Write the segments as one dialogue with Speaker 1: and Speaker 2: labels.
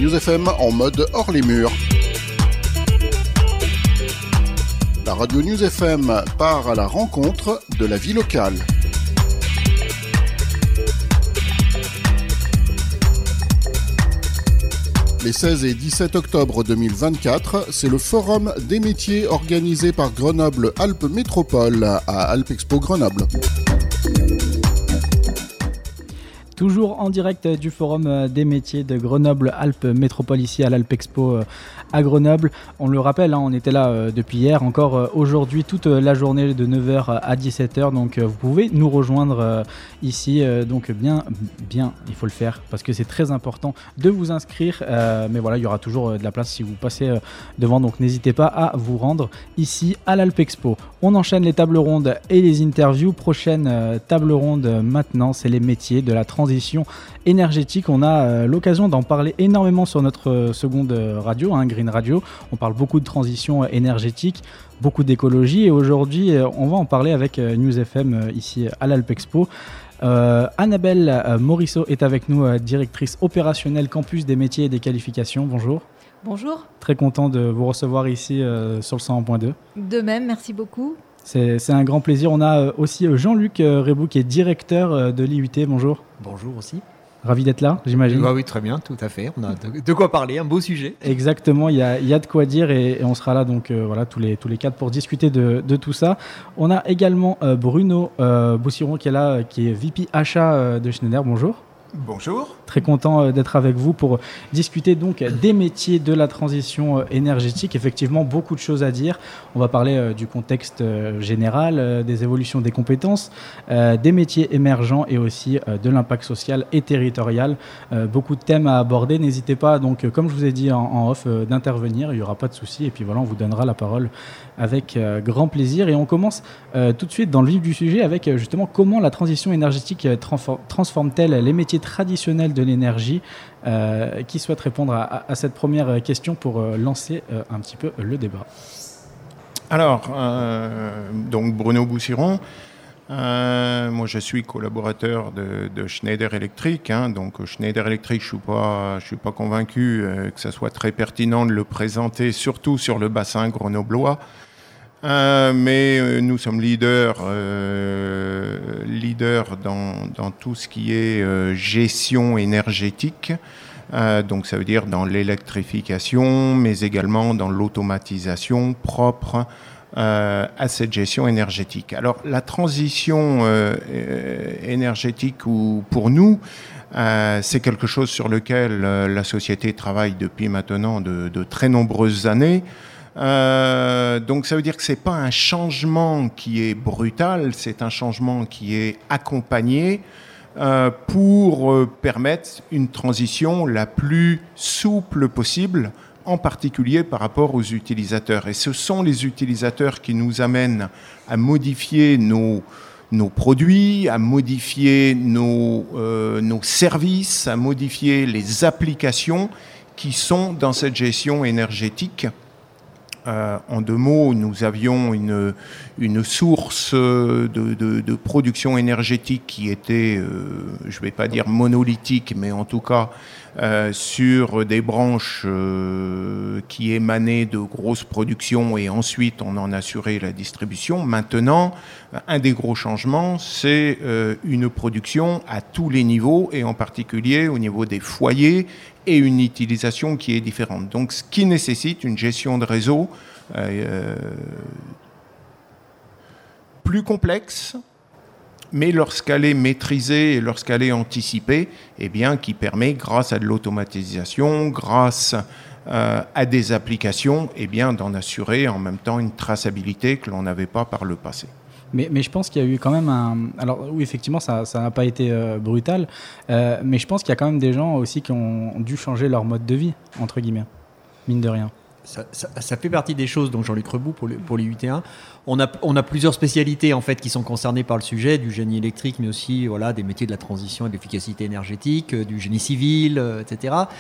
Speaker 1: News FM en mode hors les murs. La radio News FM part à la rencontre de la vie locale. Les 16 et 17 octobre 2024, c'est le Forum des métiers organisé par Grenoble Alpes Métropole à Alpexpo Grenoble.
Speaker 2: Toujours en direct du Forum des métiers de Grenoble Alpes Métropole ici à l'Alpexpo à Grenoble. On le rappelle, on était là depuis hier, encore aujourd'hui toute la journée de 9h à 17h. Donc vous pouvez nous rejoindre ici. Donc bien, il faut le faire parce que c'est très important de vous inscrire. Mais voilà, il y aura toujours de la place si vous passez devant. Donc n'hésitez pas à vous rendre ici à l'Alpexpo. On enchaîne les tables rondes et les interviews. Prochaine table ronde maintenant, c'est les métiers de la transition énergétique. On a l'occasion d'en parler énormément sur notre seconde radio, Green Radio. On parle beaucoup de transition énergétique, beaucoup d'écologie et aujourd'hui on va en parler avec News FM ici à l'Alpexpo. Annabelle Morisseau est avec nous, directrice opérationnelle campus des métiers et des qualifications. Bonjour.
Speaker 3: Bonjour.
Speaker 2: Très content de vous recevoir ici sur le 101.2.
Speaker 3: De même, merci beaucoup.
Speaker 2: C'est un grand plaisir. On a aussi Jean-Luc Rébou qui est directeur de l'IUT. Bonjour.
Speaker 4: Bonjour aussi.
Speaker 2: Ravi d'être là, j'imagine.
Speaker 4: Oui, très bien, tout à fait. On a de quoi parler, un beau sujet.
Speaker 2: Exactement, il y a de quoi dire et on sera là donc voilà tous les quatre pour discuter de tout ça. On a également Bruno Boussiron qui est là, qui est VP achat de Schneider. Bonjour.
Speaker 5: Bonjour.
Speaker 2: Très content d'être avec vous pour discuter donc des métiers de la transition énergétique. Effectivement, beaucoup de choses à dire. On va parler du contexte général, des évolutions des compétences, des métiers émergents et aussi de l'impact social et territorial. Beaucoup de thèmes à aborder. N'hésitez pas, donc, comme je vous ai dit en off, d'intervenir. Il n'y aura pas de souci. Et puis voilà, on vous donnera la parole avec grand plaisir. Et on commence tout de suite dans le vif du sujet avec justement comment la transition énergétique transforme-t-elle les métiers traditionnels de l'énergie. Qui souhaite répondre à cette première question pour lancer un petit peu le débat?
Speaker 5: Alors, donc Bruno Boussiron, moi je suis collaborateur de Schneider Electric. Donc Schneider Electric, je suis pas convaincu que ça soit très pertinent de le présenter, surtout sur le bassin grenoblois. Mais nous sommes leaders dans tout ce qui est gestion énergétique. Donc ça veut dire dans l'électrification, mais également dans l'automatisation propre à cette gestion énergétique. Alors la transition énergétique pour nous, c'est quelque chose sur lequel la société travaille depuis maintenant de très nombreuses années. Donc ça veut dire que c'est pas un changement qui est brutal, c'est un changement qui est accompagné pour permettre une transition la plus souple possible, en particulier par rapport aux utilisateurs. Et ce sont les utilisateurs qui nous amènent à modifier nos produits, à modifier nos services, à modifier les applications qui sont dans cette gestion énergétique. En deux mots, nous avions une source de production énergétique qui était, je ne vais pas dire monolithique, mais en tout cas sur des branches qui émanaient de grosses productions et ensuite on en assurait la distribution. Maintenant, un des gros changements, c'est une production à tous les niveaux et en particulier au niveau des foyers et une utilisation qui est différente. Donc, ce qui nécessite une gestion de réseau plus complexe, mais lorsqu'elle est maîtrisée et lorsqu'elle est anticipée, eh bien, qui permet, grâce à de l'automatisation, grâce à des applications, eh bien, d'en assurer en même temps une traçabilité que l'on n'avait pas par le passé.
Speaker 2: Mais je pense qu'il y a eu quand même Alors oui, effectivement, ça n'a pas été brutal, mais je pense qu'il y a quand même des gens aussi qui ont dû changer leur mode de vie, entre guillemets, mine de rien.
Speaker 4: Ça fait partie des choses, donc Jean-Luc Rebout pour les UT1. On a plusieurs spécialités en fait qui sont concernées par le sujet, du génie électrique, mais aussi des métiers de la transition et de l'efficacité énergétique, du génie civil, etc.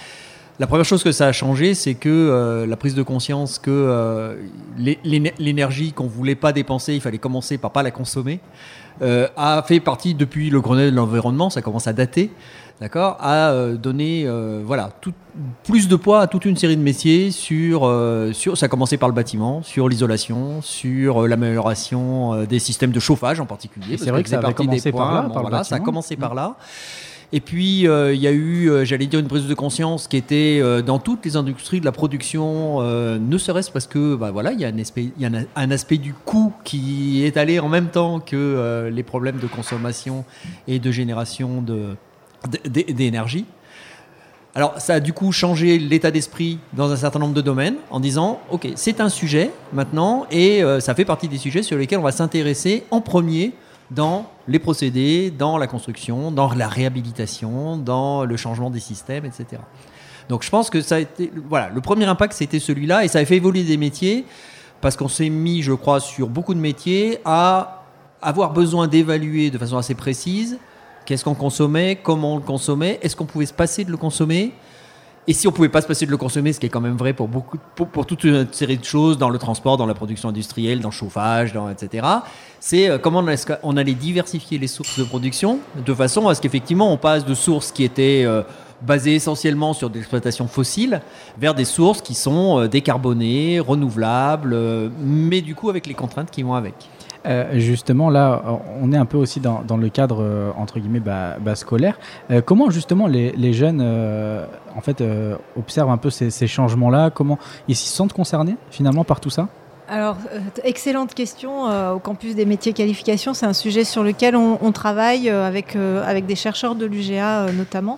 Speaker 4: La première chose que ça a changé, c'est que la prise de conscience que l'énergie qu'on ne voulait pas dépenser, il fallait commencer par pas la consommer, a fait partie, depuis le Grenelle de l'environnement, ça commence à dater, d'accord, à donner plus de poids à toute une série de métiers sur ça a commencé par le bâtiment, sur l'isolation, sur l'amélioration des systèmes de chauffage en particulier.
Speaker 2: C'est vrai que ça avait commencé par là, par le bâtiment.
Speaker 4: Ça a commencé par là. Et puis, il y a eu, j'allais dire, une prise de conscience qui était dans toutes les industries de la production, ne serait-ce parce que, il y a un aspect du coût qui est allé en même temps que les problèmes de consommation et de génération d'énergie. Alors, ça a du coup changé l'état d'esprit dans un certain nombre de domaines en disant, OK, c'est un sujet maintenant et ça fait partie des sujets sur lesquels on va s'intéresser en premier dans les procédés, dans la construction, dans la réhabilitation, dans le changement des systèmes, etc. Donc je pense que ça a été, le premier impact c'était celui-là et ça a fait évoluer des métiers parce qu'on s'est mis, je crois, sur beaucoup de métiers à avoir besoin d'évaluer de façon assez précise qu'est-ce qu'on consommait, comment on le consommait, est-ce qu'on pouvait se passer de le consommer. Et si on ne pouvait pas se passer de le consommer, ce qui est quand même vrai pour toute une série de choses dans le transport, dans la production industrielle, dans le chauffage, etc., c'est comment on allait diversifier les sources de production de façon à ce qu'effectivement on passe de sources qui étaient basées essentiellement sur des exploitations fossiles vers des sources qui sont décarbonées, renouvelables, mais du coup avec les contraintes qui vont avec.
Speaker 2: Justement, là, on est un peu aussi dans le cadre, entre guillemets, scolaire. Comment, justement, les jeunes, observent un peu ces changements-là? Comment ils s'y sentent concernés, finalement, par tout ça?
Speaker 3: Alors, excellente question. Au campus des métiers qualification, c'est un sujet sur lequel on travaille avec des chercheurs de l'UGA, notamment.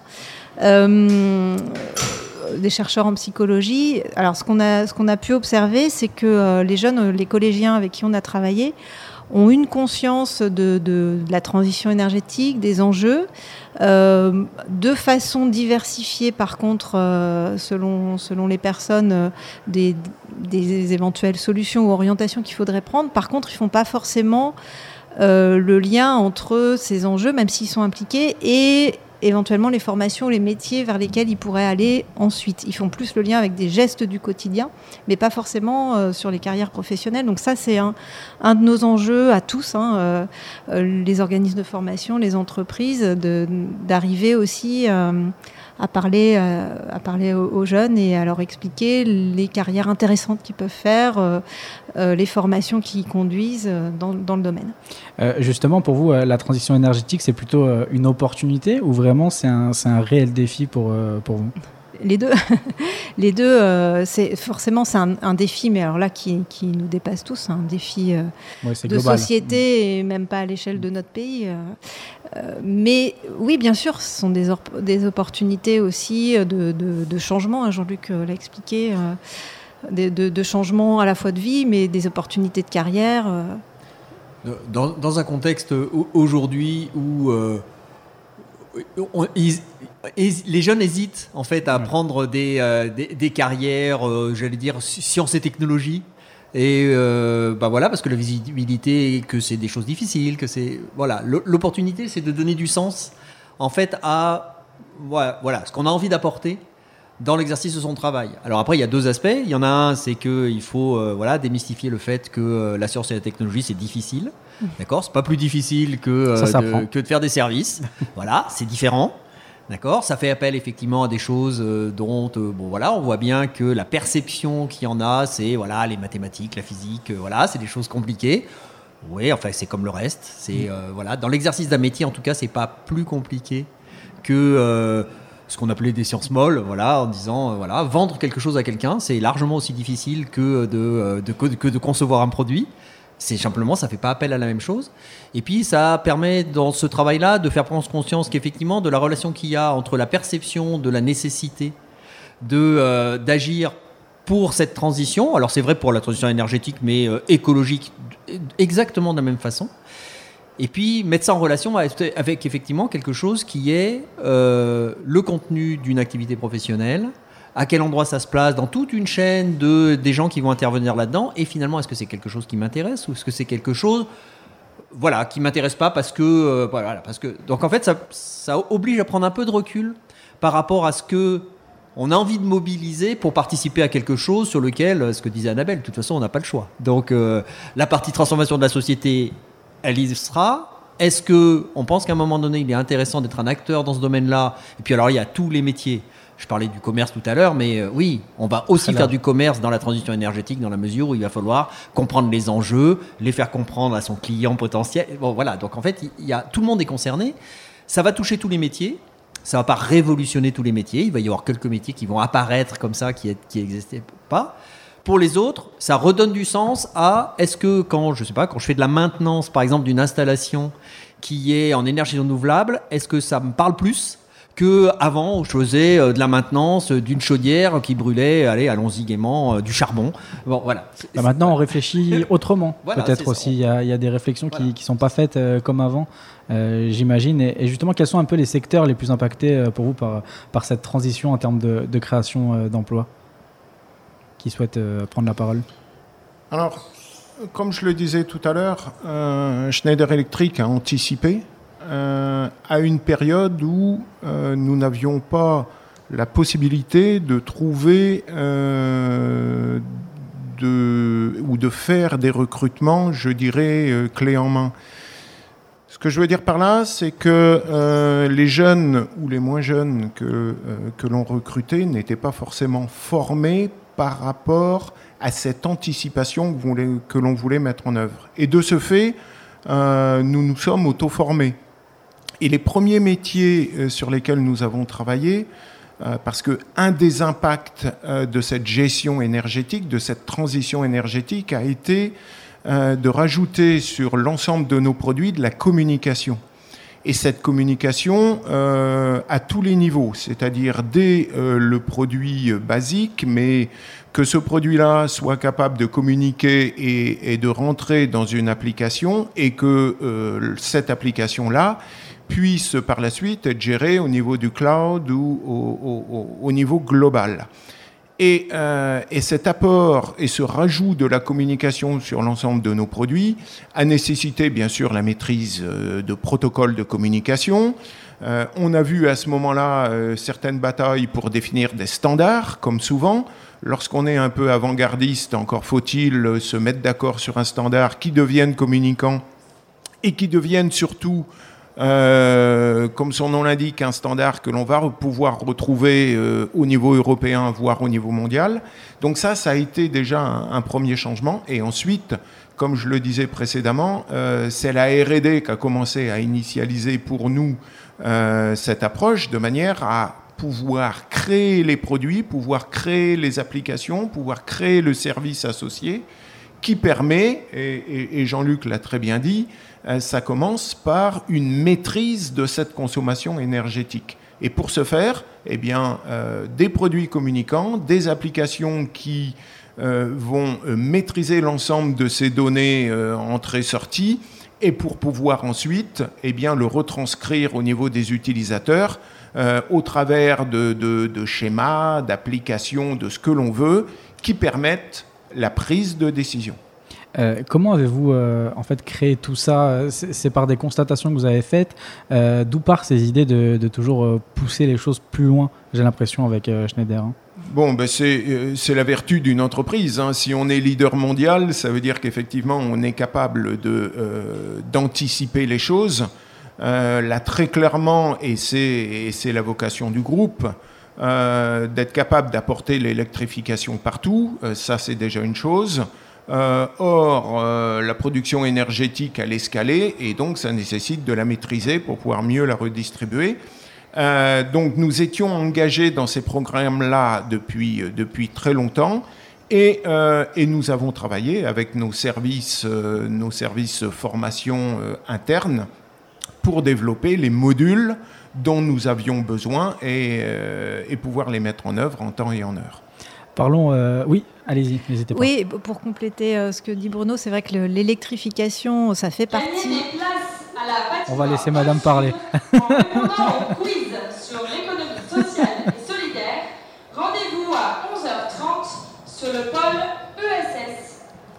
Speaker 3: Des chercheurs en psychologie. Alors, ce qu'on a pu observer, c'est que les jeunes, les collégiens avec qui on a travaillé, ont une conscience de la transition énergétique, des enjeux, de façon diversifiée par contre, selon les personnes, des éventuelles solutions ou orientations qu'il faudrait prendre. Par contre, ils ne font pas forcément le lien entre ces enjeux, même s'ils sont impliqués, et éventuellement les formations, les métiers vers lesquels ils pourraient aller ensuite. Ils font plus le lien avec des gestes du quotidien, mais pas forcément sur les carrières professionnelles. Donc ça, c'est un de nos enjeux à tous, les organismes de formation, les entreprises, d'arriver aussi à parler aux jeunes et à leur expliquer les carrières intéressantes qu'ils peuvent faire, les formations qui y conduisent dans le domaine.
Speaker 2: Justement, pour vous, la transition énergétique, c'est plutôt une opportunité ou vraiment c'est un réel défi pour vous?
Speaker 3: Les deux, c'est un défi, mais alors là qui nous dépasse tous, un défi de global. Société et même pas à l'échelle de notre pays. Mais oui, bien sûr, ce sont des opportunités aussi de changement. Jean-Luc l'a expliqué, de changement à la fois de vie, mais des opportunités de carrière.
Speaker 4: Dans un contexte aujourd'hui où les jeunes hésitent en fait à prendre des carrières, j'allais dire sciences et technologies, et parce que la visibilité, que c'est des choses difficiles, que c'est l'opportunité, c'est de donner du sens en fait à ce qu'on a envie d'apporter dans l'exercice de son travail. Alors après, il y a deux aspects. Il y en a un, c'est qu'il faut démystifier le fait que la science et la technologie, c'est difficile. D'accord, c'est pas plus difficile que de faire des services. Voilà, c'est différent. D'accord, ça fait appel effectivement à des choses dont on voit bien que la perception qu'il y en a, c'est les mathématiques, la physique, c'est des choses compliquées. Oui, enfin c'est comme le reste. C'est dans l'exercice d'un métier, en tout cas, c'est pas plus compliqué que ce qu'on appelait des sciences molles, en disant vendre quelque chose à quelqu'un, c'est largement aussi difficile que de concevoir un produit. C'est simplement, ça ne fait pas appel à la même chose. Et puis, ça permet, dans ce travail-là, de faire prendre conscience qu'effectivement, de la relation qu'il y a entre la perception de la nécessité d'agir pour cette transition. Alors, c'est vrai pour la transition énergétique, mais écologique, exactement de la même façon. Et puis, mettre ça en relation avec effectivement quelque chose qui est le contenu d'une activité professionnelle, à quel endroit ça se place dans toute une chaîne des gens qui vont intervenir là-dedans, et finalement, est-ce que c'est quelque chose qui m'intéresse ou est-ce que c'est quelque chose qui m'intéresse pas parce que donc en fait ça oblige à prendre un peu de recul par rapport à ce que on a envie de mobiliser pour participer à quelque chose sur lequel, ce que disait Annabelle, de toute façon, on n'a pas le choix. Donc, la partie transformation de la société, elle y sera. Est-ce qu'on pense qu'à un moment donné, il est intéressant d'être un acteur dans ce domaine-là ? Et puis alors, il y a tous les métiers. Je parlais du commerce tout à l'heure, mais oui, on va aussi faire du commerce dans la transition énergétique, dans la mesure où il va falloir comprendre les enjeux, les faire comprendre à son client potentiel. Bon, voilà. Donc, en fait, tout le monde est concerné. Ça va toucher tous les métiers. Ça ne va pas révolutionner tous les métiers. Il va y avoir quelques métiers qui vont apparaître comme ça, qui n'existaient pas. Pour les autres, ça redonne du sens à est-ce que quand je fais de la maintenance, par exemple, d'une installation qui est en énergie renouvelable, est-ce que ça me parle plus qu'avant où je faisais de la maintenance d'une chaudière qui brûlait, allons-y gaiement, du charbon. Bon, voilà.
Speaker 2: Maintenant, on réfléchit autrement.
Speaker 4: Voilà,
Speaker 2: peut-être aussi. Il y a des réflexions qui ne sont pas faites comme avant, j'imagine. Et justement, quels sont un peu les secteurs les plus impactés pour vous par cette transition en termes de création d'emplois ? Qui souhaite prendre la parole ?
Speaker 5: Alors, comme je le disais tout à l'heure, Schneider Electric a anticipé à une période où nous n'avions pas la possibilité de trouver ou de faire des recrutements, je dirais, clés en main. Ce que je veux dire par là, c'est que les jeunes ou les moins jeunes que l'on recrutait n'étaient pas forcément formés par rapport à cette anticipation que l'on voulait mettre en œuvre. Et de ce fait, nous nous sommes auto-formés. Et les premiers métiers sur lesquels nous avons travaillé, parce qu'un des impacts de cette gestion énergétique, de cette transition énergétique, a été de rajouter sur l'ensemble de nos produits de la communication. Et cette communication à tous les niveaux, c'est-à-dire dès le produit basique, mais que ce produit-là soit capable de communiquer et de rentrer dans une application et que cette application-là puisse par la suite être gérée au niveau du cloud ou au niveau global. Et cet apport et ce rajout de la communication sur l'ensemble de nos produits a nécessité bien sûr la maîtrise de protocoles de communication. On a vu à ce moment-là certaines batailles pour définir des standards, comme souvent. Lorsqu'on est un peu avant-gardiste, encore faut-il se mettre d'accord sur un standard qui devienne communicant et qui devienne surtout comme son nom l'indique, un standard que l'on va pouvoir retrouver au niveau européen, voire au niveau mondial. Donc ça a été déjà un premier changement. Et ensuite, comme je le disais précédemment, c'est la R&D qui a commencé à initialiser pour nous cette approche de manière à pouvoir créer les produits, pouvoir créer les applications, pouvoir créer le service associé qui permet, et Jean-Luc l'a très bien dit, ça commence par une maîtrise de cette consommation énergétique. Et pour ce faire, des produits communicants, des applications qui vont maîtriser l'ensemble de ces données entrées-sorties, et pour pouvoir ensuite le retranscrire au niveau des utilisateurs au travers de schémas, d'applications, de ce que l'on veut, qui permettent la prise de décision.
Speaker 2: Comment avez-vous créé tout ça ? C'est par des constatations que vous avez faites. D'où part ces idées de toujours pousser les choses plus loin, j'ai l'impression, avec Schneider ?
Speaker 5: Bon, c'est la vertu d'une entreprise. Si on est leader mondial, ça veut dire qu'effectivement, on est capable d'anticiper les choses. Là, très clairement, et c'est la vocation du groupe, d'être capable d'apporter l'électrification partout. Ça, c'est déjà une chose. La production énergétique, elle est escalée et donc ça nécessite de la maîtriser pour pouvoir mieux la redistribuer. Donc nous étions engagés dans ces programmes-là depuis très longtemps et nous avons travaillé avec nos services formation internes pour développer les modules dont nous avions besoin et pouvoir les mettre en œuvre en temps et en heure.
Speaker 2: Parlons, oui, allez-y, n'hésitez pas.
Speaker 3: Oui, pour compléter ce que dit Bruno, c'est vrai que l'électrification, ça fait partie...
Speaker 2: On va laisser madame parler.
Speaker 6: En répondant au quiz sur l'économie sociale et solidaire, rendez-vous à 11h30 sur le pôle ESS.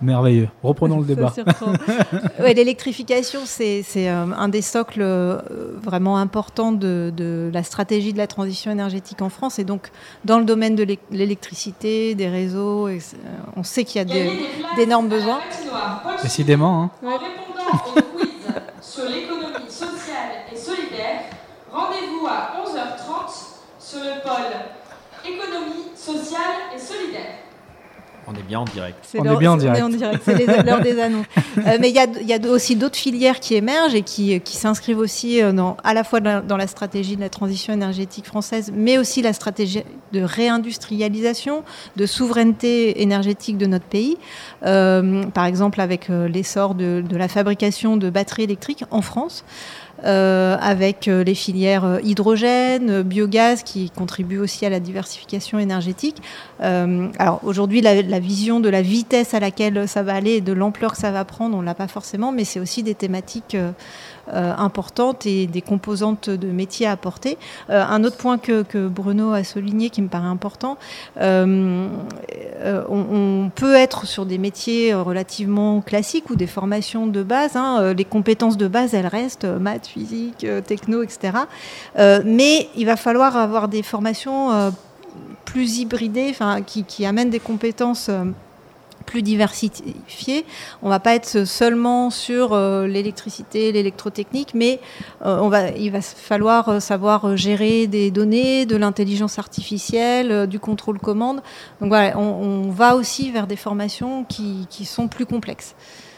Speaker 2: Merveilleux. Reprenons le débat.
Speaker 3: Ouais, l'électrification, c'est un des socles vraiment importants de la stratégie de la transition énergétique en France. Et donc, dans le domaine de l'électricité, des réseaux, on sait qu'il y a d'énormes besoins.
Speaker 2: Décidément. Hein.
Speaker 6: En répondant au quiz sur l'économie sociale et solidaire, rendez-vous à 11h30 sur le pôle économie sociale et solidaire.
Speaker 4: On est bien en direct.
Speaker 3: C'est l'heure des annonces. Mais il y a aussi d'autres filières qui émergent et qui s'inscrivent aussi à la fois dans la stratégie de la transition énergétique française, mais aussi la stratégie de réindustrialisation, de souveraineté énergétique de notre pays. Par exemple, avec l'essor de la fabrication de batteries électriques en France. Avec les filières hydrogène, biogaz qui contribuent aussi à la diversification énergétique. Alors aujourd'hui, la vision de la vitesse à laquelle ça va aller et de l'ampleur que ça va prendre, on ne l'a pas forcément, mais c'est aussi des thématiques importantes et des composantes de métiers à apporter. Un autre point que Bruno a souligné qui me paraît important, on peut être sur des métiers relativement classiques ou des formations de base. Les compétences de base, elles restent maths, physique, techno, etc. Mais il va falloir avoir des formations plus hybridées, qui amènent des compétences plus diversifiées. On ne va pas être seulement sur l'électricité, l'électrotechnique, mais il va falloir savoir gérer des données, de l'intelligence artificielle, du contrôle commande. Donc voilà, on va aussi vers des formations qui sont plus complexes.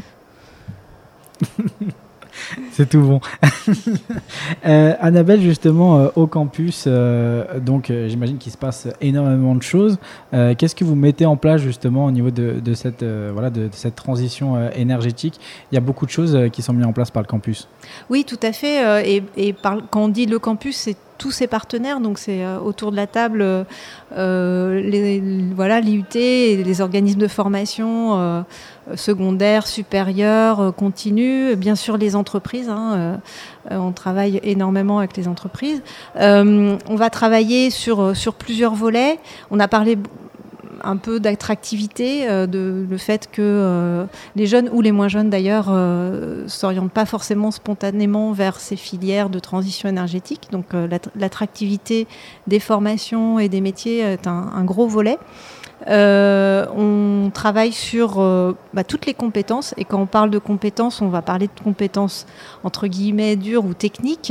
Speaker 2: C'est tout bon. Annabelle, justement, au campus, donc j'imagine qu'il se passe énormément de choses. Qu'est-ce que vous mettez en place justement au niveau de cette transition énergétique? Il y a beaucoup de choses qui sont mises en place par le campus.
Speaker 3: Oui, tout à fait. Quand on dit le campus, c'est tous ses partenaires, donc c'est autour de la table l'IUT et les organismes de formation secondaire, supérieur, continu, bien sûr les entreprises. On travaille énormément avec les entreprises. On va travailler sur plusieurs volets. On a parlé un peu d'attractivité, le fait que les jeunes ou les moins jeunes d'ailleurs s'orientent pas forcément spontanément vers ces filières de transition énergétique. Donc l'attractivité des formations et des métiers est un gros volet. On travaille sur toutes les compétences, et quand on parle de compétences, on va parler de compétences entre guillemets dures ou techniques,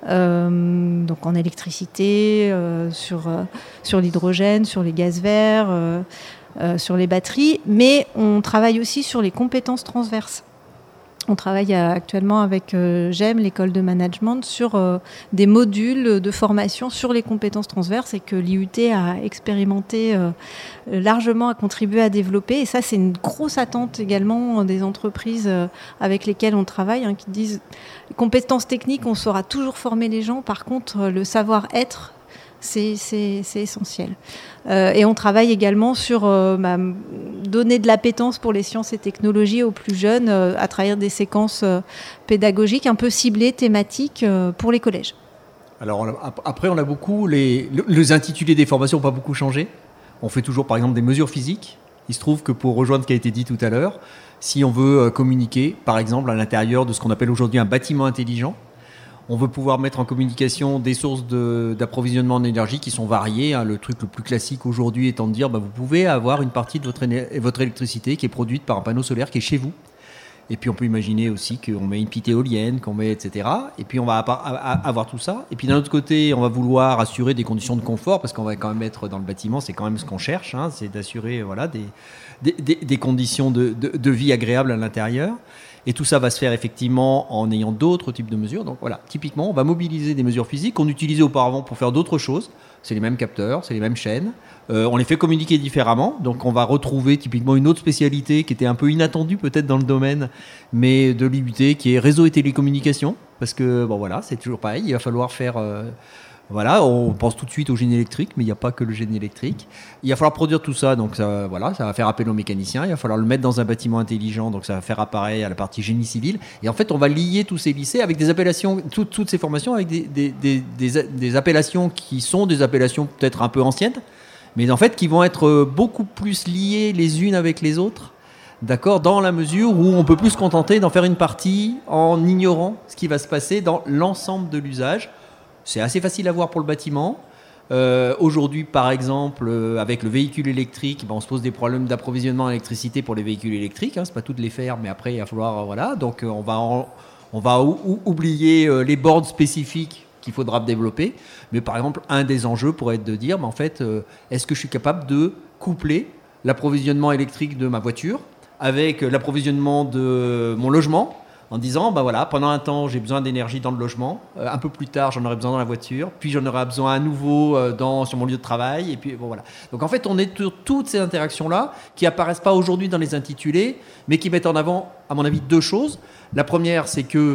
Speaker 3: donc en électricité, sur l'hydrogène, sur les gaz verts, sur les batteries, mais on travaille aussi sur les compétences transverses. On travaille actuellement avec GEM, l'école de management, sur des modules de formation sur les compétences transverses et que l'IUT a expérimenté largement, a contribué à développer. Et ça, c'est une grosse attente également des entreprises avec lesquelles on travaille, qui disent les compétences techniques, on saura toujours former les gens. Par contre, le savoir-être, c'est essentiel. Et on travaille également sur donner de l'appétence pour les sciences et technologies aux plus jeunes à travers des séquences pédagogiques un peu ciblées, thématiques pour les collèges.
Speaker 4: Alors après, on a beaucoup les intitulés des formations n'ont pas beaucoup changé. On fait toujours par exemple des mesures physiques. Il se trouve que pour rejoindre ce qui a été dit tout à l'heure, si on veut communiquer par exemple à l'intérieur de ce qu'on appelle aujourd'hui un bâtiment intelligent, on veut pouvoir mettre en communication des sources d'approvisionnement en énergie qui sont variées. Le truc le plus classique aujourd'hui étant de dire vous pouvez avoir une partie de votre électricité qui est produite par un panneau solaire qui est chez vous. Et puis on peut imaginer aussi qu'on met une petite éolienne, qu'on met etc. Et puis on va avoir tout ça. Et puis d'un autre côté, on va vouloir assurer des conditions de confort parce qu'on va quand même être dans le bâtiment. C'est quand même ce qu'on cherche, c'est d'assurer des conditions de vie agréables à l'intérieur. Et tout ça va se faire effectivement en ayant d'autres types de mesures. Donc voilà, typiquement, on va mobiliser des mesures physiques qu'on utilisait auparavant pour faire d'autres choses. C'est les mêmes capteurs, c'est les mêmes chaînes. On les fait communiquer différemment. Donc on va retrouver typiquement une autre spécialité qui était un peu inattendue peut-être dans le domaine, mais de l'IUT, qui est réseau et télécommunications. Parce que c'est toujours pareil, il va falloir faire... on pense tout de suite au génie électrique, mais il n'y a pas que le génie électrique. Il va falloir produire tout ça, donc ça va faire appel aux mécaniciens. Il va falloir le mettre dans un bâtiment intelligent, donc ça va faire apparaître à la partie génie civil. Et en fait, on va lier tous ces lycées avec des appellations, toutes ces formations avec des appellations qui sont des appellations peut-être un peu anciennes, mais en fait qui vont être beaucoup plus liées les unes avec les autres. D'accord, dans la mesure où on peut plus se contenter d'en faire une partie en ignorant ce qui va se passer dans l'ensemble de l'usage. C'est assez facile à voir pour le bâtiment. Aujourd'hui, par exemple, avec le véhicule électrique, on se pose des problèmes d'approvisionnement en électricité pour les véhicules électriques. C'est pas tout de les faire, mais après, il va falloir... voilà. Donc, on va oublier les bornes spécifiques qu'il faudra développer. Mais par exemple, un des enjeux pourrait être de dire, en fait, est-ce que je suis capable de coupler l'approvisionnement électrique de ma voiture avec l'approvisionnement de mon logement, en disant, voilà, pendant un temps, j'ai besoin d'énergie dans le logement, un peu plus tard, j'en aurai besoin dans la voiture, puis j'en aurai besoin à nouveau sur mon lieu de travail, et puis voilà. Donc en fait, on est sur toutes ces interactions-là qui apparaissent pas aujourd'hui dans les intitulés, mais qui mettent en avant, à mon avis, 2 choses. La première, c'est que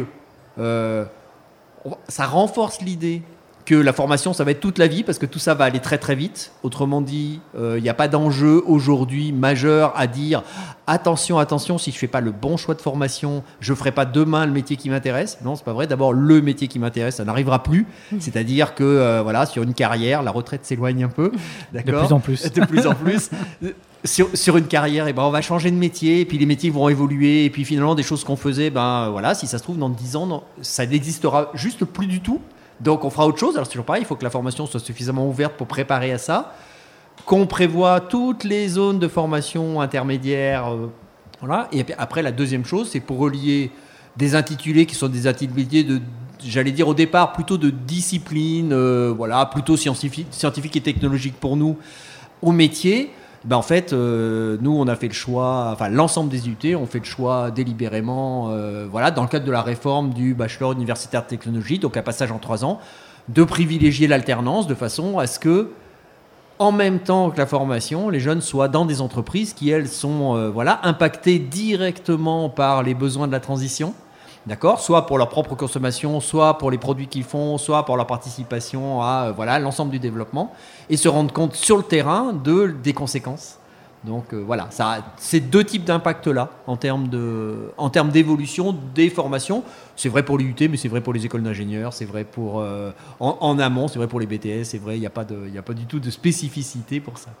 Speaker 4: ça renforce l'idée que la formation, ça va être toute la vie, parce que tout ça va aller très très vite. Autrement dit, il n'y a pas d'enjeu aujourd'hui majeur à dire attention, si je ne fais pas le bon choix de formation, je ne ferai pas demain le métier qui m'intéresse. Non, c'est pas vrai. D'abord, le métier qui m'intéresse, ça n'arrivera plus. C'est-à-dire que sur une carrière, la retraite s'éloigne un peu. D'accord ?
Speaker 2: De plus en plus.
Speaker 4: De plus en plus. Sur une carrière, on va changer de métier, et puis les métiers vont évoluer, et puis finalement, des choses qu'on faisait, si ça se trouve, dans 10 ans, ça n'existera juste plus du tout. Donc on fera autre chose. Alors c'est toujours pareil, il faut que la formation soit suffisamment ouverte pour préparer à ça, qu'on prévoit toutes les zones de formation intermédiaires. Voilà. Et après, la deuxième chose, c'est pour relier des intitulés qui sont des intitulés de, j'allais dire au départ, plutôt de discipline, plutôt scientifique et technologique pour nous, au métier. En fait, nous, on a fait le choix, l'ensemble des UT ont fait le choix délibérément, dans le cadre de la réforme du bachelor universitaire de technologie, donc un passage en 3 ans, de privilégier l'alternance de façon à ce que, en même temps que la formation, les jeunes soient dans des entreprises qui, elles, sont impactées directement par les besoins de la transition. D'accord, soit pour leur propre consommation, soit pour les produits qu'ils font, soit pour leur participation à l'ensemble du développement, et se rendre compte sur le terrain des conséquences. Donc ça, ces 2 types d'impact-là en termes d'évolution des formations. C'est vrai pour l'IUT, mais c'est vrai pour les écoles d'ingénieurs, c'est vrai pour en amont, c'est vrai pour les BTS, c'est vrai, il n'y a pas du tout de spécificité pour ça.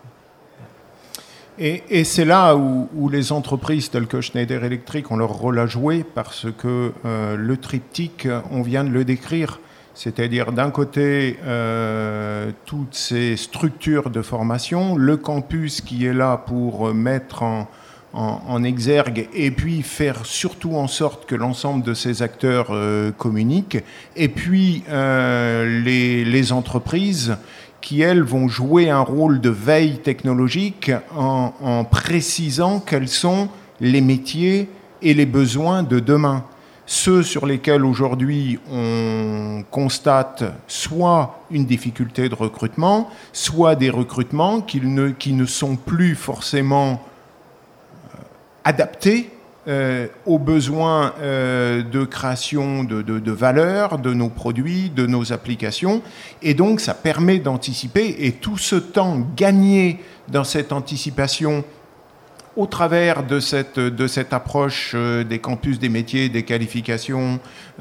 Speaker 5: Et c'est là où les entreprises telles que Schneider Electric ont leur rôle à jouer, parce que le triptyque, on vient de le décrire, c'est-à-dire d'un côté toutes ces structures de formation, le campus qui est là pour mettre en exergue et puis faire surtout en sorte que l'ensemble de ces acteurs communiquent, et puis les entreprises qui, elles, vont jouer un rôle de veille technologique en précisant quels sont les métiers et les besoins de demain. Ceux sur lesquels aujourd'hui on constate soit une difficulté de recrutement, soit des recrutements qui ne sont plus forcément adaptés aux besoins de création de valeur de nos produits, de nos applications. Et donc, ça permet d'anticiper. Et tout ce temps gagné dans cette anticipation au travers de cette approche des campus, des métiers, des qualifications,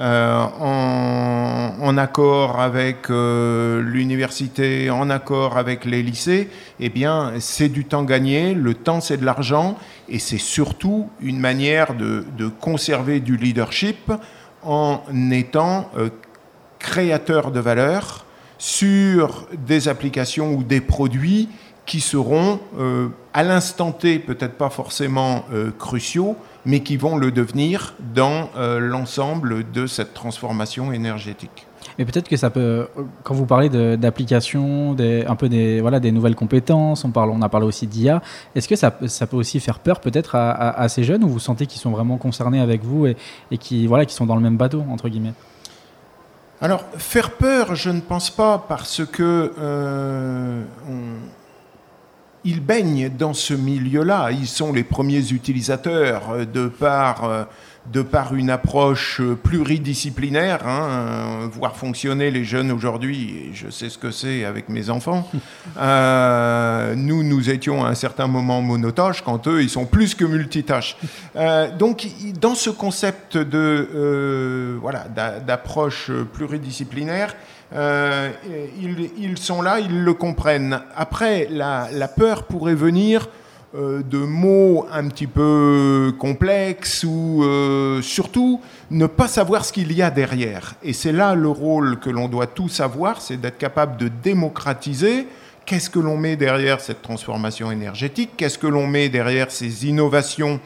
Speaker 5: en accord avec l'université, en accord avec les lycées, eh bien, c'est du temps gagné. Le temps, c'est de l'argent, et c'est surtout une manière de conserver du leadership en étant créateur de valeur sur des applications ou des produits qui seront à l'instant T peut-être pas forcément cruciaux, mais qui vont le devenir dans l'ensemble de cette transformation énergétique.
Speaker 2: Mais peut-être que ça peut, quand vous parlez d'applications, des nouvelles compétences, on a parlé aussi d'IA, est-ce que ça peut aussi faire peur peut-être à ces jeunes, ou vous sentez qu'ils sont vraiment concernés avec vous et qui sont dans le même bateau, entre guillemets ?
Speaker 5: Alors, faire peur, je ne pense pas, parce que ils baignent dans ce milieu-là. Ils sont les premiers utilisateurs de par une approche pluridisciplinaire, voir fonctionner les jeunes aujourd'hui, et je sais ce que c'est avec mes enfants. Nous étions à un certain moment monotâches, quand eux, ils sont plus que multitâches. Donc, dans ce concept d'approche pluridisciplinaire, ils sont là, ils le comprennent. Après, la peur pourrait venir de mots un petit peu complexes ou surtout ne pas savoir ce qu'il y a derrière. Et c'est là le rôle que l'on doit tous avoir, c'est d'être capable de démocratiser. Qu'est-ce que l'on met derrière cette transformation énergétique? Qu'est-ce que l'on met derrière ces innovations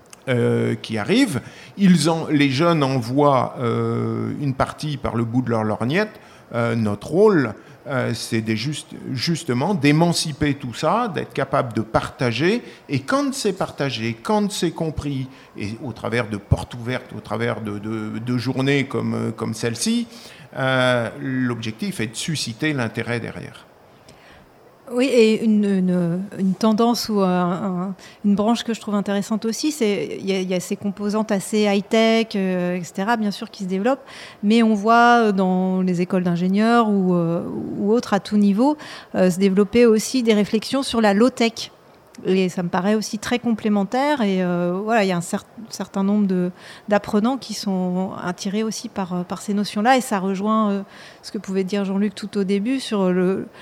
Speaker 5: qui arrivent? Les jeunes en voient une partie par le bout de leur lorgnette. Notre rôle, c'est justement d'émanciper tout ça, d'être capable de partager. Et quand c'est partagé, quand c'est compris, et au travers de portes ouvertes, au travers de journées comme celle-ci, l'objectif est de susciter l'intérêt derrière.
Speaker 3: Oui, et une tendance ou une branche que je trouve intéressante aussi, c'est il y a ces composantes assez high-tech, etc., bien sûr, qui se développent, mais on voit dans les écoles d'ingénieurs ou autres à tout niveau se développer aussi des réflexions sur la low-tech. Et ça me paraît aussi très complémentaire. Et voilà, il y a un certain nombre d'apprenants qui sont attirés aussi par ces notions-là. Et ça rejoint ce que pouvait dire Jean-Luc tout au début sur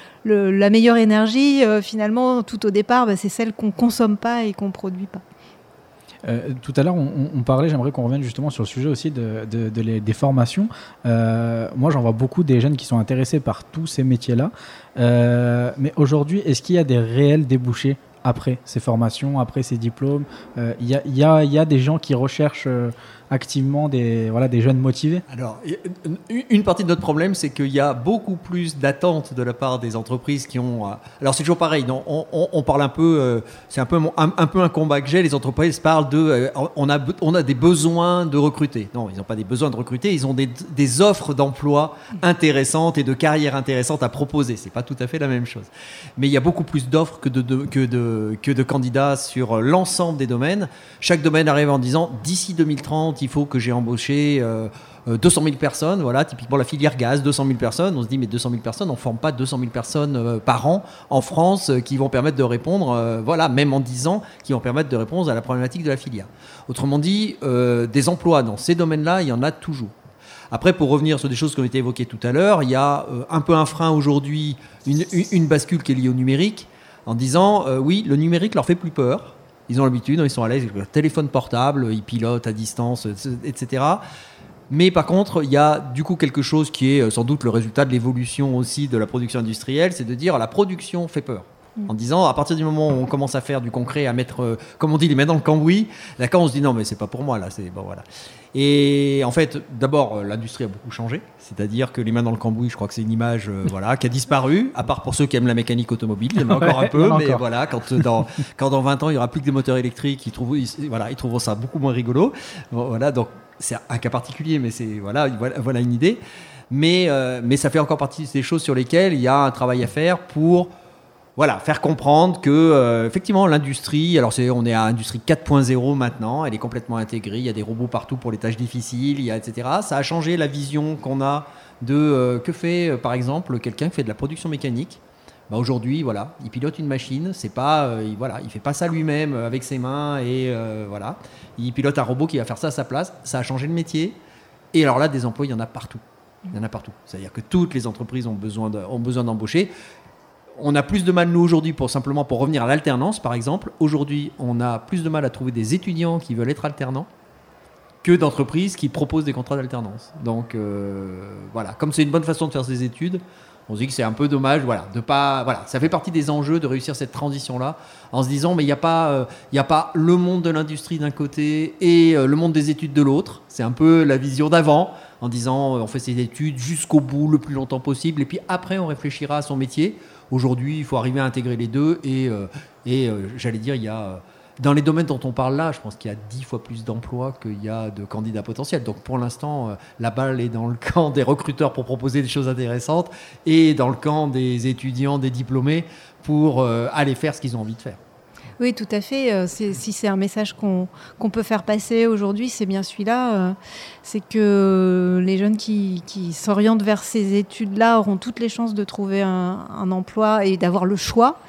Speaker 3: la meilleure énergie. Finalement, tout au départ, c'est celle qu'on ne consomme pas et qu'on ne produit pas.
Speaker 2: Tout à l'heure, on parlait, j'aimerais qu'on revienne justement sur le sujet aussi des formations. Moi, j'en vois beaucoup des jeunes qui sont intéressés par tous ces métiers-là. Mais aujourd'hui, est-ce qu'il y a des réels débouchés après ces formations, après ces diplômes? Il y a des gens qui recherchent activement des jeunes motivés?
Speaker 4: Alors, une partie de notre problème, c'est qu'il y a beaucoup plus d'attentes de la part des entreprises qui ont... Alors, c'est toujours pareil, non, on parle un peu... c'est un peu un combat que j'ai. Les entreprises parlent de... on a des besoins de recruter. Non, ils n'ont pas des besoins de recruter, ils ont des offres d'emploi intéressantes et de carrières intéressantes à proposer. C'est pas tout à fait la même chose. Mais il y a beaucoup plus d'offres que de candidats sur l'ensemble des domaines. Chaque domaine arrive en disant, d'ici 2030, il faut que j'ai embauché 200 000 personnes, voilà, typiquement la filière gaz, 200 000 personnes. On se dit, mais 200 000 personnes, on ne forme pas 200 000 personnes par an en France qui vont permettre de répondre, même en 10 ans, qui vont permettre de répondre à la problématique de la filière. Autrement dit, des emplois dans ces domaines-là, il y en a toujours. Après, pour revenir sur des choses qui ont été évoquées tout à l'heure, il y a un peu un frein aujourd'hui, une bascule qui est liée au numérique, en disant, oui, le numérique leur fait plus peur. Ils ont l'habitude, ils sont à l'aise avec leur téléphone portable, ils pilotent à distance, etc. Mais par contre, il y a du coup quelque chose qui est sans doute le résultat de l'évolution aussi de la production industrielle, c'est de dire la production fait peur. En disant, à partir du moment où on commence à faire du concret, à mettre, comme on dit, les mains dans le cambouis, là, quand on se dit non, mais c'est pas pour moi, là, c'est bon, voilà. Et en fait, d'abord, l'industrie a beaucoup changé, c'est-à-dire que les mains dans le cambouis, je crois que c'est une image, qui a disparu, à part pour ceux qui aiment la mécanique automobile, il y en a encore un peu, mais encore. Voilà, quand dans 20 ans, il y aura plus que des moteurs électriques, ils trouveront ça beaucoup moins rigolo. Voilà, donc c'est un cas particulier, mais c'est voilà une idée. Mais ça fait encore partie des choses sur lesquelles il y a un travail à faire pour faire comprendre que effectivement l'industrie, alors on est à industrie 4.0 maintenant, elle est complètement intégrée, il y a des robots partout pour les tâches difficiles, etc. Ça a changé la vision qu'on a de que fait par exemple quelqu'un qui fait de la production mécanique. Aujourd'hui, il pilote une machine, c'est pas, il fait pas ça lui-même avec ses mains et il pilote un robot qui va faire ça à sa place. Ça a changé le métier. Et alors là, des emplois, il y en a partout. Il y en a partout. C'est-à-dire que toutes les entreprises ont besoin d'embaucher. On a plus de mal, nous, aujourd'hui, pour revenir à l'alternance, par exemple. Aujourd'hui, on a plus de mal à trouver des étudiants qui veulent être alternants que d'entreprises qui proposent des contrats d'alternance. Donc, comme c'est une bonne façon de faire ses études, on se dit que c'est un peu dommage, de pas, ça fait partie des enjeux de réussir cette transition-là, en se disant, mais il n'y a pas le monde de l'industrie d'un côté et le monde des études de l'autre. C'est un peu la vision d'avant, en disant, on fait ses études jusqu'au bout, le plus longtemps possible, et puis après, on réfléchira à son métier. Aujourd'hui, il faut arriver à intégrer les deux, et j'allais dire, il y a... Dans les domaines dont on parle là, je pense qu'il y a 10 fois plus d'emplois qu'il y a de candidats potentiels. Donc pour l'instant, la balle est dans le camp des recruteurs pour proposer des choses intéressantes et dans le camp des étudiants, des diplômés pour aller faire ce qu'ils ont envie de faire.
Speaker 3: Oui, tout à fait. Si c'est un message qu'on peut faire passer aujourd'hui, c'est bien celui-là. C'est que les jeunes qui s'orientent vers ces études-là auront toutes les chances de trouver un emploi et d'avoir le choix.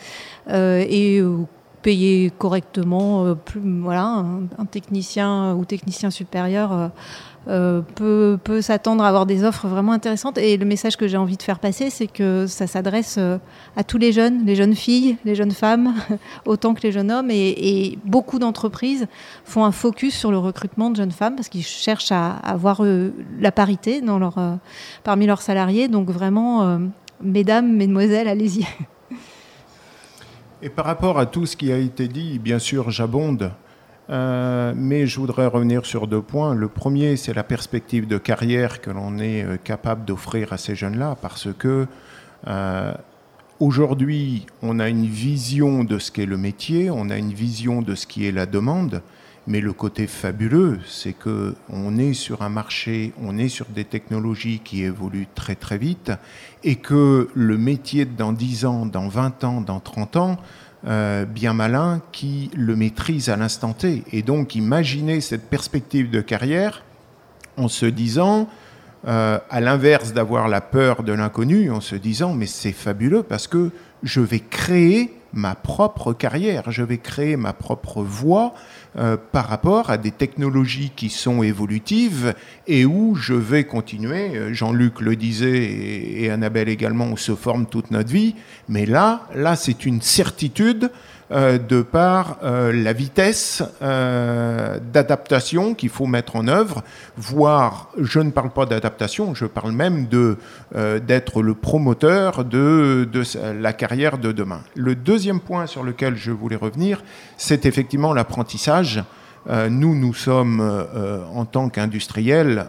Speaker 3: Payer correctement, un technicien ou technicien supérieur peut s'attendre à avoir des offres vraiment intéressantes. Et le message que j'ai envie de faire passer, c'est que ça s'adresse à tous les jeunes filles, les jeunes femmes, autant que les jeunes hommes. Et beaucoup d'entreprises font un focus sur le recrutement de jeunes femmes parce qu'ils cherchent à avoir la parité parmi leurs salariés. Donc vraiment, mesdames, mesdemoiselles, allez-y.
Speaker 5: Et par rapport à tout ce qui a été dit, bien sûr, j'abonde, mais je voudrais revenir sur 2 points. Le premier, c'est la perspective de carrière que l'on est capable d'offrir à ces jeunes-là, parce que aujourd'hui, on a une vision de ce qu'est le métier, on a une vision de ce qui est la demande, mais le côté fabuleux, c'est qu'on est sur un marché, on est sur des technologies qui évoluent très très vite, et que le métier dans 10 ans, dans 20 ans, dans 30 ans, bien malin qui le maîtrise à l'instant T. Et donc imaginez cette perspective de carrière en se disant, à l'inverse d'avoir la peur de l'inconnu, en se disant mais c'est fabuleux parce que je vais créer ma propre carrière, je vais créer ma propre voie par rapport à des technologies qui sont évolutives et où je vais continuer, Jean-Luc le disait et Annabelle également, on se forme toute notre vie, mais là c'est une certitude de par la vitesse d'adaptation qu'il faut mettre en œuvre, voire, je ne parle pas d'adaptation, je parle même d'être le promoteur de la carrière de demain. Le deuxième point sur lequel je voulais revenir, c'est effectivement l'apprentissage. Nous sommes, en tant qu'industriels,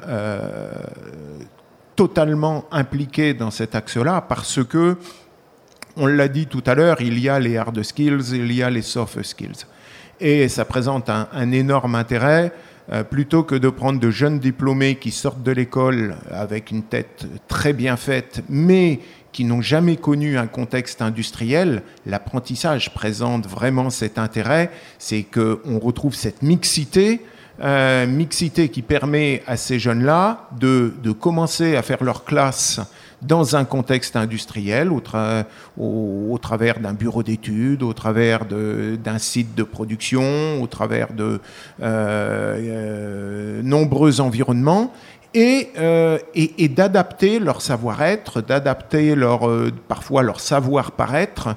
Speaker 5: totalement impliqués dans cet axe-là parce que on l'a dit tout à l'heure, il y a les hard skills, il y a les soft skills. Et ça présente un énorme intérêt, plutôt que de prendre de jeunes diplômés qui sortent de l'école avec une tête très bien faite, mais qui n'ont jamais connu un contexte industriel. L'apprentissage présente vraiment cet intérêt, c'est qu'on retrouve cette mixité qui permet à ces jeunes-là de commencer à faire leur classe dans un contexte industriel, au travers d'un bureau d'études, au travers d'un site de production, au travers de nombreux environnements, et d'adapter leur savoir-être, d'adapter parfois leur savoir-paraître.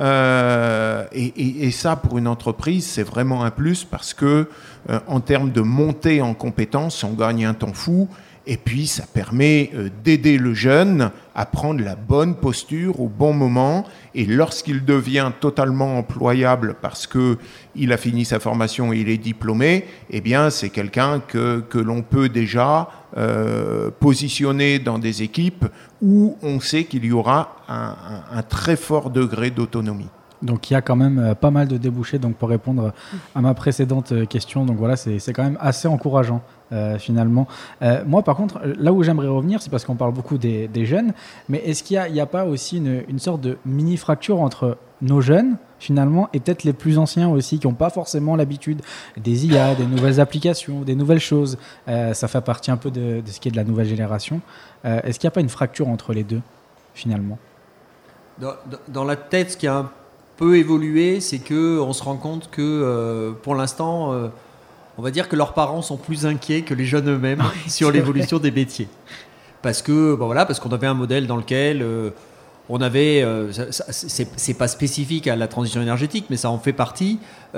Speaker 5: Et ça, pour une entreprise, c'est vraiment un plus parce que, en termes de montée en compétences, on gagne un temps fou. Et puis, ça permet d'aider le jeune à prendre la bonne posture au bon moment. Et lorsqu'il devient totalement employable parce qu'il a fini sa formation et il est diplômé, eh bien, c'est quelqu'un que l'on peut déjà positionner dans des équipes où on sait qu'il y aura un très fort degré d'autonomie.
Speaker 2: Donc il y a quand même pas mal de débouchés donc pour répondre à ma précédente question. Donc voilà, c'est quand même assez encourageant finalement. Moi par contre, là où j'aimerais revenir, c'est parce qu'on parle beaucoup des jeunes, mais est-ce qu'il y a pas aussi une sorte de mini-fracture entre nos jeunes finalement et peut-être les plus anciens aussi qui n'ont pas forcément l'habitude des IA, des nouvelles applications, des nouvelles choses. Ça fait partie un peu de ce qui est de la nouvelle génération. Est-ce qu'il n'y a pas une fracture entre les deux finalement ?
Speaker 4: Dans la tête, ce qui a un peu évolué, c'est qu'on se rend compte que pour l'instant, on va dire que leurs parents sont plus inquiets que les jeunes eux-mêmes sur l'évolution des métiers. Parce qu'on avait un modèle dans lequel on avait, c'est pas spécifique à la transition énergétique, mais ça en fait partie.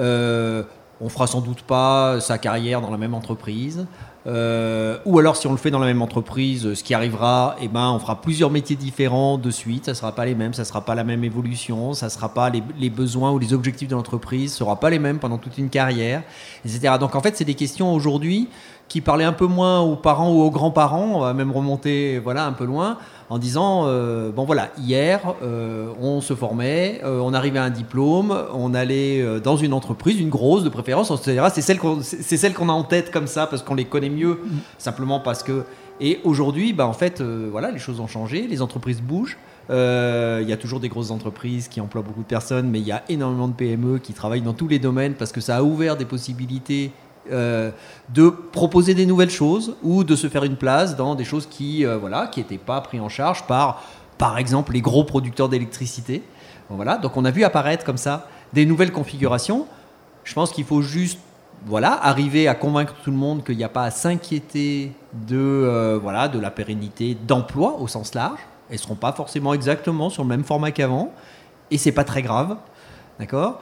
Speaker 4: On fera sans doute pas sa carrière dans la même entreprise. Ou alors si on le fait dans la même entreprise, ce qui arrivera, on fera plusieurs métiers différents de suite, ça sera pas les mêmes, ça sera pas la même évolution, ça sera pas les besoins ou les objectifs de l'entreprise sera pas les mêmes pendant toute une carrière, etc. Donc en fait c'est des questions aujourd'hui qui parlaient un peu moins aux parents ou aux grands-parents, on va même remonter un peu loin, en disant hier on se formait, on arrivait à un diplôme, on allait dans une entreprise, une grosse de préférence, etc. C'est celle qu'on a en tête comme ça parce qu'on les connaît mieux, simplement parce que. Et aujourd'hui, les choses ont changé, les entreprises bougent. Il y a toujours des grosses entreprises qui emploient beaucoup de personnes, mais il y a énormément de PME qui travaillent dans tous les domaines parce que ça a ouvert des possibilités de proposer des nouvelles choses ou de se faire une place dans des choses qui n'étaient pas prises en charge par exemple les gros producteurs d'électricité. Donc on a vu apparaître comme ça des nouvelles configurations. Je pense qu'il faut juste voilà, arriver à convaincre tout le monde qu'il n'y a pas à s'inquiéter de la pérennité d'emploi au sens large. Elles ne seront pas forcément exactement sur le même format qu'avant, et c'est pas très grave, d'accord.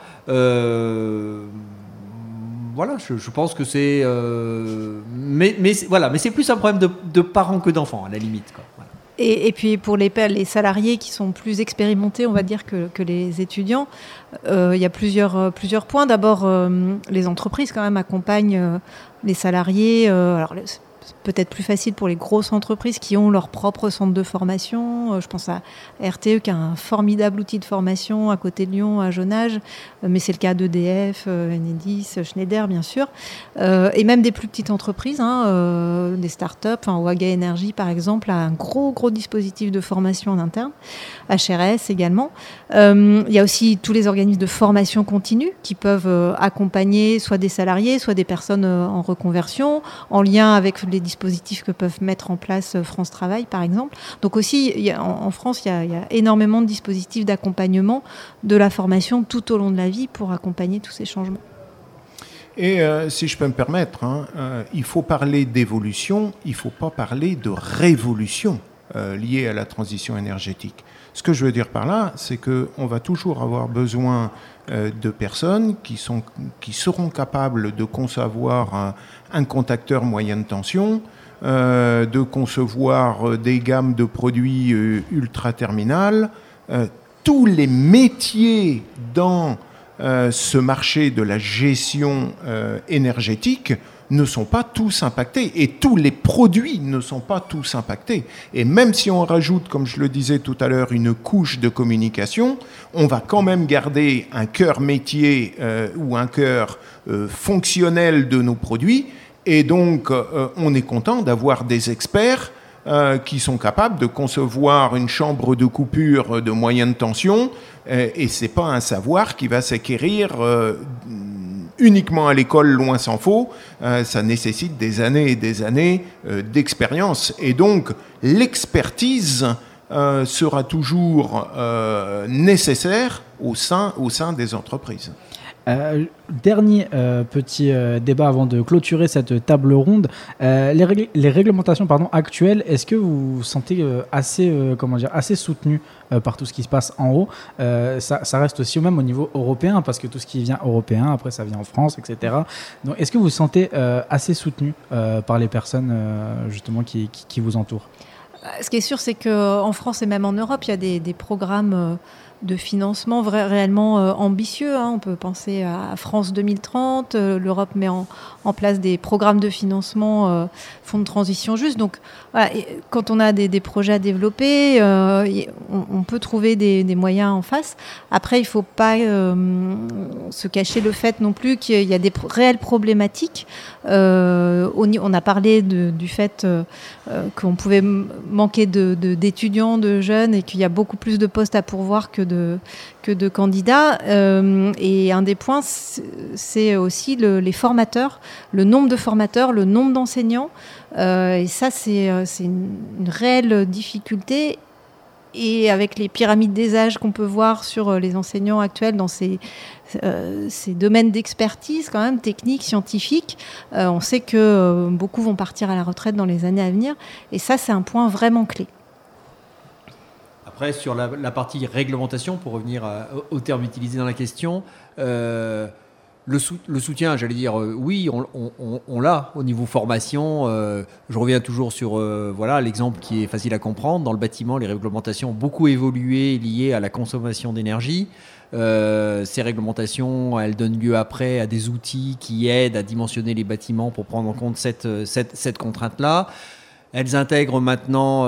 Speaker 4: Voilà, je pense que c'est, mais c'est plus un problème de parents que d'enfants à la limite, quoi. Voilà.
Speaker 3: Et puis pour les salariés qui sont plus expérimentés, on va dire, que les étudiants, il y a plusieurs points. D'abord, les entreprises quand même accompagnent les salariés. Alors, c'est peut-être plus facile pour les grosses entreprises qui ont leur propre centre de formation. Je pense à RTE qui a un formidable outil de formation à côté de Lyon, à Jonage, mais c'est le cas d'EDF, Enedis, Schneider bien sûr, et même des plus petites entreprises, des startups. Waga Energy par exemple a un gros dispositif de formation en interne, HRS également. Il y a aussi tous les organismes de formation continue qui peuvent accompagner soit des salariés, soit des personnes en reconversion, en lien avec les dispositifs que peuvent mettre en place France Travail, par exemple. Donc aussi, en France, il y a énormément de dispositifs d'accompagnement de la formation tout au long de la vie pour accompagner tous ces changements.
Speaker 5: Et si je peux me permettre, il faut parler d'évolution, il ne faut pas parler de révolution liée à la transition énergétique. Ce que je veux dire par là, c'est qu'on va toujours avoir besoin de personnes qui seront capables de concevoir un contacteur moyenne tension, de concevoir des gammes de produits ultra-terminales. Tous les métiers dans ce marché de la gestion énergétique ne sont pas tous impactés et tous les produits ne sont pas tous impactés. Et même si on rajoute, comme je le disais tout à l'heure, une couche de communication, on va quand même garder un cœur métier ou un cœur fonctionnel de nos produits. Et donc, on est content d'avoir des experts qui sont capables de concevoir une chambre de coupure de moyenne tension. Et ce n'est pas un savoir qui va s'acquérir uniquement à l'école, loin s'en faut. Ça nécessite des années et des années d'expérience. Et donc, l'expertise sera toujours nécessaire au sein des entreprises.
Speaker 2: Dernier petit débat avant de clôturer cette table ronde. Les réglementations actuelles, est-ce que vous vous sentez assez soutenu par tout ce qui se passe en haut? Ça reste aussi même au niveau européen, parce que tout ce qui vient européen, après ça vient en France, etc. Donc, est-ce que vous vous sentez assez soutenu par les personnes justement qui vous entourent?
Speaker 3: Ce qui est sûr, c'est qu'en France et même en Europe, il y a des programmes de financement réellement ambitieux. On peut penser à France 2030. L'Europe met en place des programmes de financement, fonds de transition juste. Donc, voilà, quand on a des projets à développer, on peut trouver des moyens en face. Après, il ne faut pas se cacher le fait non plus qu'il y a des réelles problématiques. On a parlé du fait qu'on pouvait manquer d'étudiants, de jeunes, et qu'il y a beaucoup plus de postes à pourvoir que de candidats. Et un des points, c'est aussi les formateurs, le nombre de formateurs, le nombre d'enseignants. Et ça, c'est une réelle difficulté. Et avec les pyramides des âges qu'on peut voir sur les enseignants actuels dans ces domaines d'expertise quand même techniques, scientifiques, on sait que beaucoup vont partir à la retraite dans les années à venir. Et ça, c'est un point vraiment clé.
Speaker 4: Après, sur la partie réglementation, pour revenir au terme utilisé dans la question, le soutien, j'allais dire, oui, on l'a au niveau formation. Je reviens toujours sur l'exemple qui est facile à comprendre. Dans le bâtiment, les réglementations ont beaucoup évolué liées à la consommation d'énergie. Ces réglementations, elles donnent lieu après à des outils qui aident à dimensionner les bâtiments pour prendre en compte cette contrainte-là. Elles intègrent maintenant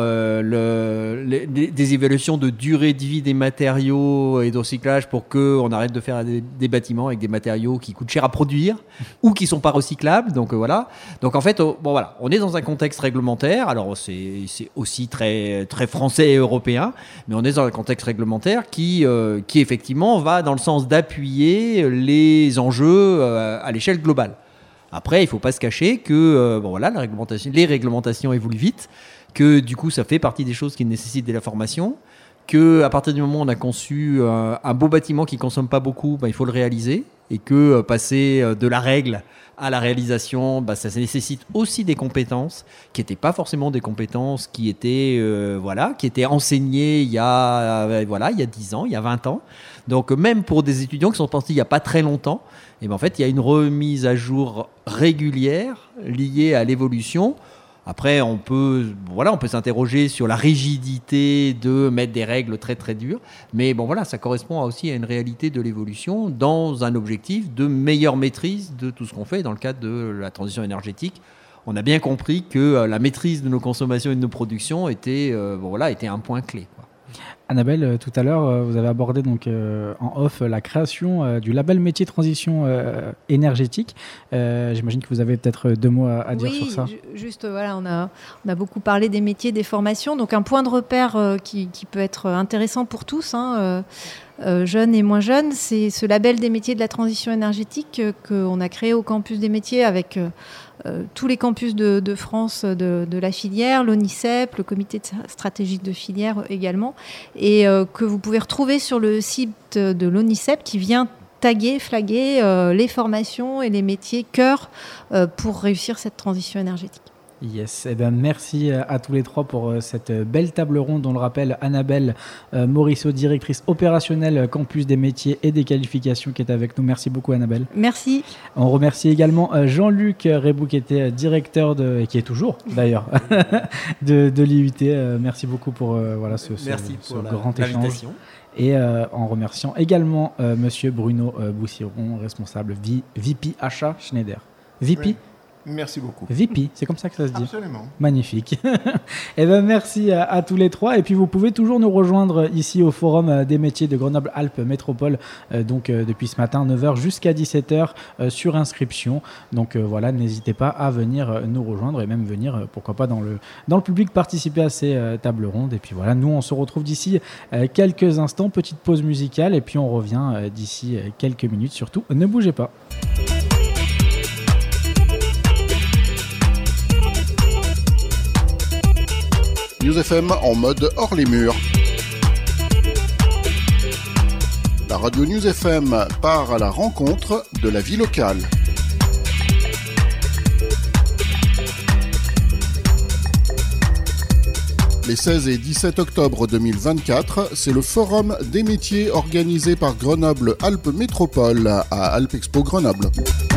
Speaker 4: des évaluations de durée de vie des matériaux et de recyclage pour qu'on arrête de faire des bâtiments avec des matériaux qui coûtent cher à produire ou qui ne sont pas recyclables. Donc voilà. Donc en fait, on est dans un contexte réglementaire. Alors c'est aussi très, très français et européen, mais on est dans un contexte réglementaire qui effectivement va dans le sens d'appuyer les enjeux à l'échelle globale. Après, il ne faut pas se cacher que les réglementations évoluent vite, que du coup, ça fait partie des choses qui nécessitent de la formation, qu'à partir du moment où on a conçu un beau bâtiment qui ne consomme pas beaucoup, il faut le réaliser, et que passer de la règle à la réalisation, ça nécessite aussi des compétences qui n'étaient pas forcément des compétences qui étaient enseignées il y a 10 ans, il y a 20 ans. Donc même pour des étudiants qui sont partis il n'y a pas très longtemps, en fait, il y a une remise à jour régulière liée à l'évolution. Après, on peut s'interroger sur la rigidité de mettre des règles très très dures, mais ça correspond aussi à une réalité de l'évolution dans un objectif de meilleure maîtrise de tout ce qu'on fait dans le cadre de la transition énergétique. On a bien compris que la maîtrise de nos consommations et de nos productions était un point clé, quoi.
Speaker 2: Annabelle, tout à l'heure, vous avez abordé donc en off la création du label métier transition énergétique. J'imagine que vous avez peut-être 2 mots à dire sur ça.
Speaker 3: Juste, on a beaucoup parlé des métiers, des formations. Donc un point de repère qui peut être intéressant pour tous, jeunes et moins jeunes, c'est ce label des métiers de la transition énergétique qu'on a créé au campus des métiers avec tous les campus de France de la filière, l'ONICEP, le comité stratégique de filière également, et que vous pouvez retrouver sur le site de l'ONICEP qui vient flaguer les formations et les métiers cœur pour réussir cette transition énergétique.
Speaker 2: Yes, merci à tous les 3 pour cette belle table ronde. On le rappelle, Annabelle Morisseau, directrice opérationnelle campus des métiers et des qualifications, qui est avec nous. Merci beaucoup, Annabelle.
Speaker 3: Merci.
Speaker 2: On remercie également Jean-Luc Rébou, qui était directeur et qui est toujours d'ailleurs de l'IUT. Merci beaucoup pour ce grand échange. Et en remerciant également monsieur Bruno Boussiron, responsable VP Achat Schneider. VP.
Speaker 5: Oui. Merci beaucoup.
Speaker 2: VP, c'est comme ça que ça se dit.
Speaker 5: Absolument.
Speaker 2: Magnifique. Merci à tous les 3. Et puis vous pouvez toujours nous rejoindre ici au Forum des métiers de Grenoble-Alpes Métropole, depuis ce matin 9h jusqu'à 17h sur inscription. Donc n'hésitez pas à venir nous rejoindre et même venir, pourquoi pas, dans le public, participer à ces tables rondes. Et puis nous on se retrouve d'ici quelques instants, petite pause musicale, et puis on revient d'ici quelques minutes. Surtout, ne bougez pas.
Speaker 1: News FM en mode hors les murs. La radio News FM part à la rencontre de la vie locale. Les 16 et 17 octobre 2024, c'est le Forum des métiers organisé par Grenoble Alpes Métropole à Alpexpo Grenoble.